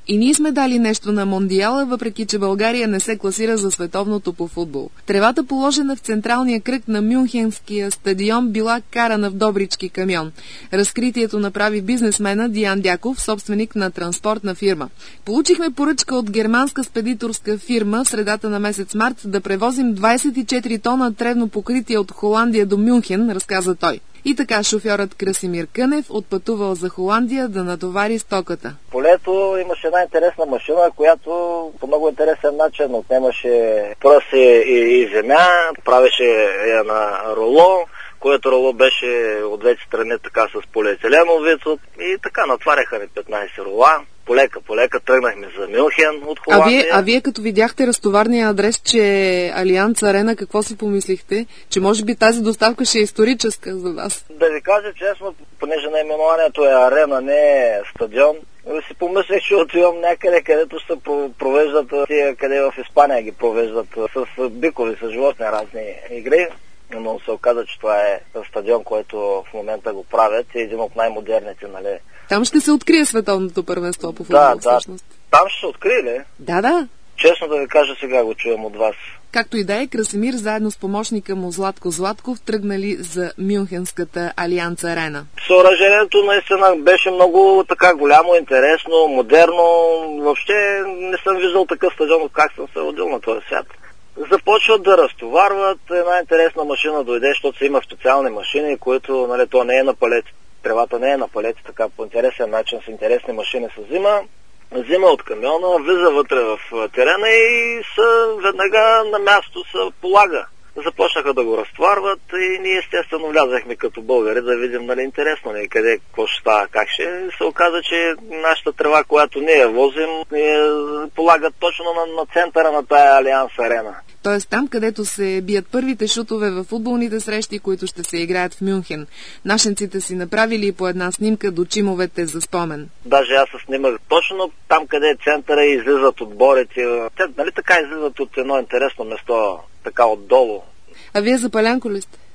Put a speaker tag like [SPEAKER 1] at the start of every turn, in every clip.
[SPEAKER 1] И ние сме дали нещо на Мондиала, въпреки че България не се класира за световното по футбол. Тревата, положена в централния кръг на Мюнхенския стадион, била карана в добрички камион. Разкритието направи бизнесмена Диан Дяков, собственик на транспортна фирма. Получихме поръчка от германска спедиторска фирма в средата на месец март да превозим 24 тона тревно покритие от Холандия до Мюнхен, разказа той. И така шофьорът Красимир Кънев отпътувал за Холандия да натовари стоката.
[SPEAKER 2] По лето имаше една интересна машина, която по много интересен начин отнемаше пръси и земя, правеше я на роло, което роло беше от двете страни така с полиетиленов вид и така натваряха ни 15 рола. Полека тръгнахме за Мюнхен от Холандия.
[SPEAKER 1] А вие като видяхте разтоварния адрес, че Алианц Арена, какво си помислихте? Че може би тази доставка ще е историческа за вас?
[SPEAKER 2] Да ви кажа честно, понеже наименованието е арена, не е стадион, си помислех, че отивам някъде, където се провеждат тия, къде в Испания ги провеждат с бикови, с животни разни игри. Но се оказа, че това е стадион, който в момента го правят и един от най-модерните, нали.
[SPEAKER 1] Там ще се открие световното първенство по футбол, всъщност.
[SPEAKER 2] Там ще се открие ли?
[SPEAKER 1] Да.
[SPEAKER 2] Честно да ви кажа, сега го чуем от вас.
[SPEAKER 1] Както и да е, Красимир заедно с помощника му Златко Златков тръгнали за Мюнхенската Алианц Арена.
[SPEAKER 2] Съоръжението наистина беше много така голямо, интересно, модерно. Въобще не съм виждал такъв стадион, как съм се родил на този свят. Започват да разтоварват, една интересна машина дойде, защото има специални машини, които, нали, то не е на палети. Тревата не е на палети, така по интересен начин, с интересни машини се взима от камиона, влиза вътре в терена и веднага на място се полага. Започнаха да го разтоварват и ние естествено влязахме като българи да видим, нали, интересно ли, къде, какво ще става, как ще. Се оказа, че нашата трева, която ние возим, полагат точно на центъра на тая Алианс Арена.
[SPEAKER 1] Тоест там, където се бият първите шутове в футболните срещи, които ще се играят в Мюнхен. Нашенците си направили по една снимка до чимовете за спомен.
[SPEAKER 2] Даже аз се снимах точно там, къде е центъра и излизат отборите. Те, нали така излизат от едно интересно место, така отдолу.
[SPEAKER 1] А вие за Палянко ли сте?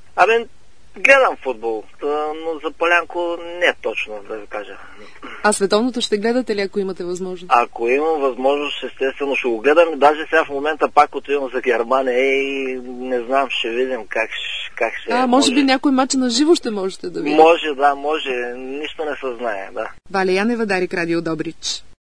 [SPEAKER 2] Гледам футбол, но за Палянко не точно, да ви кажа.
[SPEAKER 1] А световното ще гледате ли, ако имате възможност?
[SPEAKER 2] Ако имам възможност, естествено ще го гледам. Даже сега в момента пак отивам за Германия и не знам, ще видим как ще...
[SPEAKER 1] Може би някой мач на живо ще можете да видите.
[SPEAKER 2] Може, нищо не се знае, да.
[SPEAKER 1] Валя Янева, Дарик, Радио Добрич.